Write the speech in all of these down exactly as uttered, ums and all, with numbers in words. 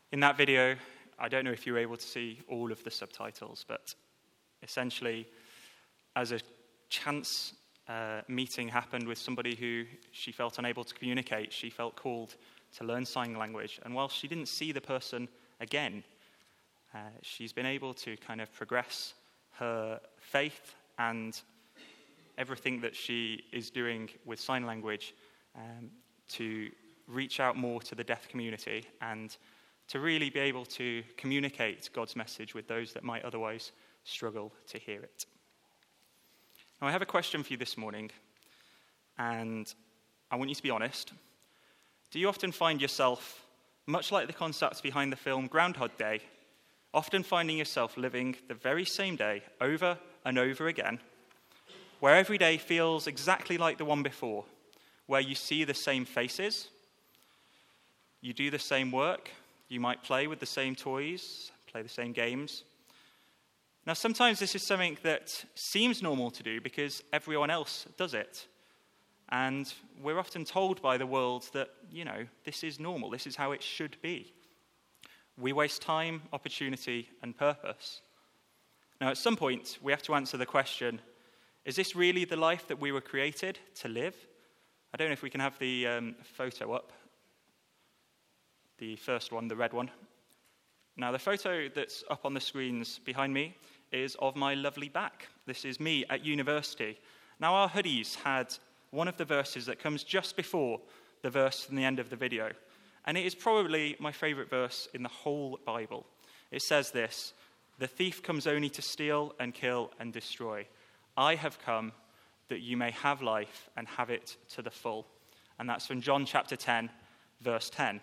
In that video, I don't know if you were able to see all of the subtitles, but essentially, as a chance uh, meeting happened with somebody who she felt unable to communicate, she felt called to learn sign language. And while she didn't see the person again, uh, she's been able to kind of progress her faith and everything that she is doing with sign language um, to reach out more to the deaf community and to really be able to communicate God's message with those that might otherwise struggle to hear it. Now, I have a question for you this morning, and I want you to be honest. Do you often find yourself, much like the concepts behind the film Groundhog Day, often finding yourself living the very same day over and over again, where every day feels exactly like the one before, where you see the same faces, you do the same work, you might play with the same toys, play the same games? Now, sometimes this is something that seems normal to do because everyone else does it. And we're often told by the world that, you know, this is normal, this is how it should be. We waste time, opportunity, and purpose. Now, at some point, we have to answer the question, is this really the life that we were created to live? I don't know if we can have the um, photo up. The first one, the red one. Now, the photo that's up on the screens behind me is of my lovely back. This is me at university. Now, our hoodies had one of the verses that comes just before the verse from the end of the video. And it is probably my favorite verse in the whole Bible. It says this, "The thief comes only to steal and kill and destroy. I have come that you may have life and have it to the full." And that's from John chapter ten, verse ten.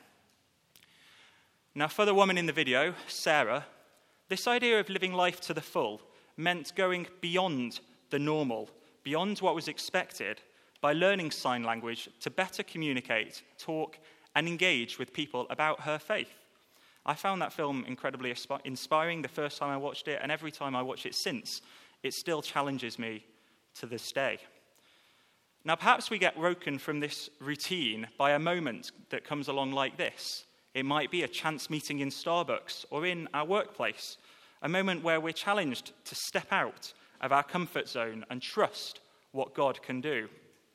Now, for the woman in the video, Sarah, this idea of living life to the full meant going beyond the normal, beyond what was expected, by learning sign language to better communicate, talk, and engage with people about her faith. I found that film incredibly inspiring the first time I watched it, and every time I watch it since, it still challenges me to this day. Now, perhaps we get woken from this routine by a moment that comes along like this. It might be a chance meeting in Starbucks or in our workplace, a moment where we're challenged to step out of our comfort zone and trust what God can do.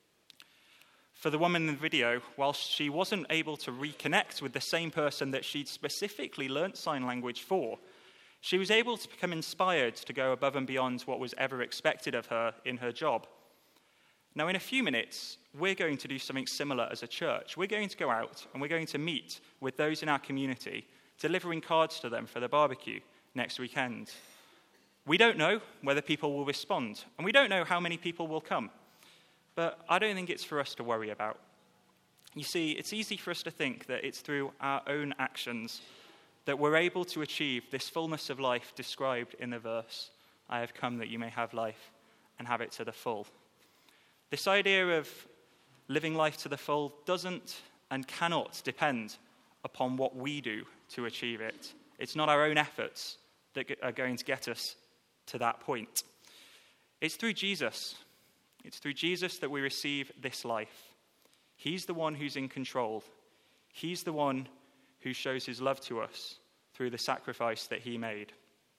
For the woman in the video, whilst she wasn't able to reconnect with the same person that she'd specifically learnt sign language for, she was able to become inspired to go above and beyond what was ever expected of her in her job. Now, in a few minutes, we're going to do something similar as a church. We're going to go out and we're going to meet with those in our community, delivering cards to them for the barbecue next weekend. We don't know whether people will respond, and we don't know how many people will come. But I don't think it's for us to worry about. You see, it's easy for us to think that it's through our own actions that we're able to achieve this fullness of life described in the verse, "I have come that you may have life and have it to the full." This idea of living life to the full doesn't and cannot depend upon what we do to achieve it. It's not our own efforts that are going to get us to that point. It's through Jesus. It's through Jesus that we receive this life. He's the one who's in control. He's the one who shows his love to us through the sacrifice that he made.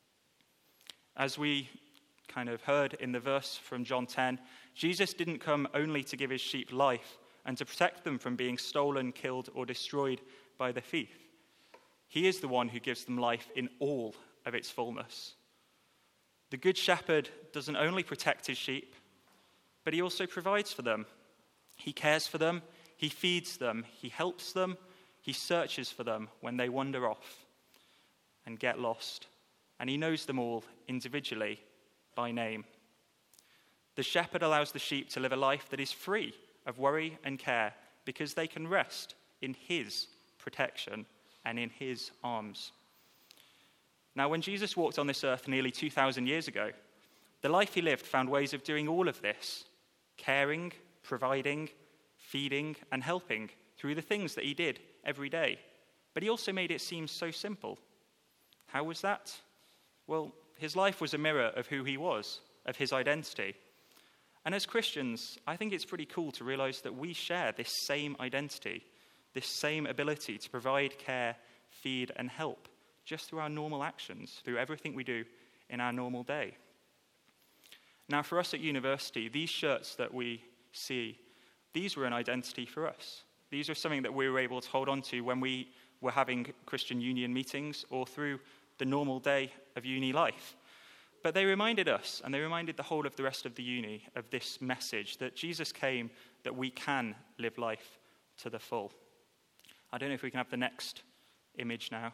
As we kind of heard in the verse from John ten, Jesus didn't come only to give his sheep life and to protect them from being stolen, killed, or destroyed by the thief. He is the one who gives them life in all of its fullness. The Good Shepherd doesn't only protect his sheep, but he also provides for them. He cares for them, he feeds them, he helps them, he searches for them when they wander off and get lost. And he knows them all individually by name. The shepherd allows the sheep to live a life that is free of worry and care because they can rest in his protection and in his arms. Now, when Jesus walked on this earth nearly two thousand years ago, the life he lived found ways of doing all of this, caring, providing, feeding, and helping through the things that he did every day. But he also made it seem so simple. How was that? Well, his life was a mirror of who he was, of his identity. And as Christians, I think it's pretty cool to realize that we share this same identity, this same ability to provide, care, feed, and help just through our normal actions, through everything we do in our normal day. Now, for us at university, these shirts that we see, these were an identity for us. These are something that we were able to hold on to when we were having Christian Union meetings or through the normal day of uni life. But they reminded us, and they reminded the whole of the rest of the uni, of this message that Jesus came, that we can live life to the full. I don't know if we can have the next image now.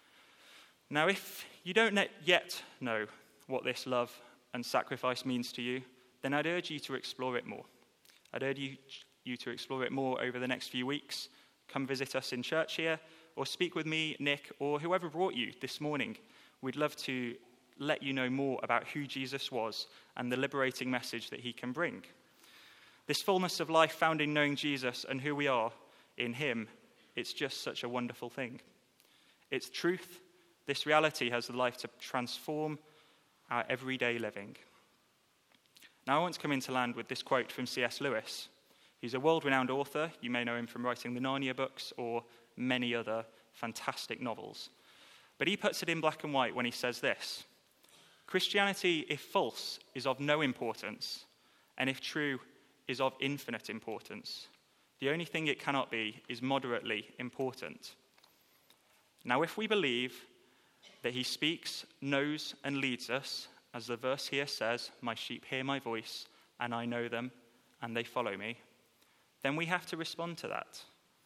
Now, if you don't yet know what this love and sacrifice means to you, then I'd urge you to explore it more. I'd urge you, you to explore it more over the next few weeks. Come visit us in church here, or speak with me, Nick, or whoever brought you this morning. We'd love to let you know more about who Jesus was and the liberating message that he can bring. This fullness of life found in knowing Jesus and who we are in him, it's just such a wonderful thing. It's truth. This reality has the life to transform our everyday living. Now I want to come into land with this quote from C S Lewis. He's a world-renowned author. You may know him from writing the Narnia books or many other fantastic novels. But he puts it in black and white when he says this: Christianity, if false, is of no importance, and if true, is of infinite importance. The only thing it cannot be is moderately important. Now, if we believe that he speaks, knows, and leads us, as the verse here says, "My sheep hear my voice, and I know them, and they follow me," then we have to respond to that.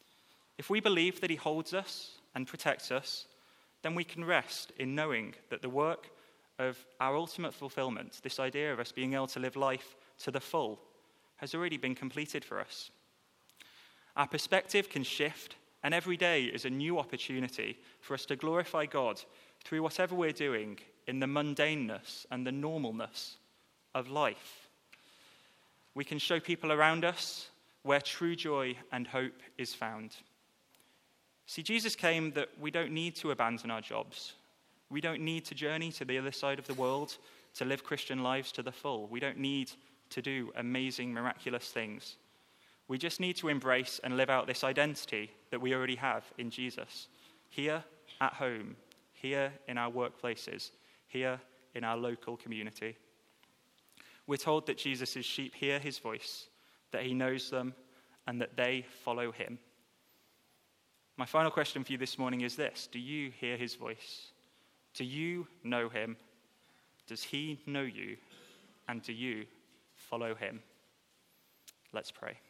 If we believe that he holds us and protects us, then we can rest in knowing that the work of our ultimate fulfillment, this idea of us being able to live life to the full, has already been completed for us. Our perspective can shift, and every day is a new opportunity for us to glorify God through whatever we're doing in the mundaneness and the normalness of life. We can show people around us where true joy and hope is found. See, Jesus came that we don't need to abandon our jobs. We don't need to journey to the other side of the world to live Christian lives to the full. We don't need to do amazing, miraculous things. We just need to embrace and live out this identity that we already have in Jesus, here at home, here in our workplaces, here in our local community. We're told that Jesus' sheep hear his voice, that he knows them, and that they follow him. My final question for you this morning is this: do you hear his voice? Do you know him? Does he know you? And do you follow him? Let's pray.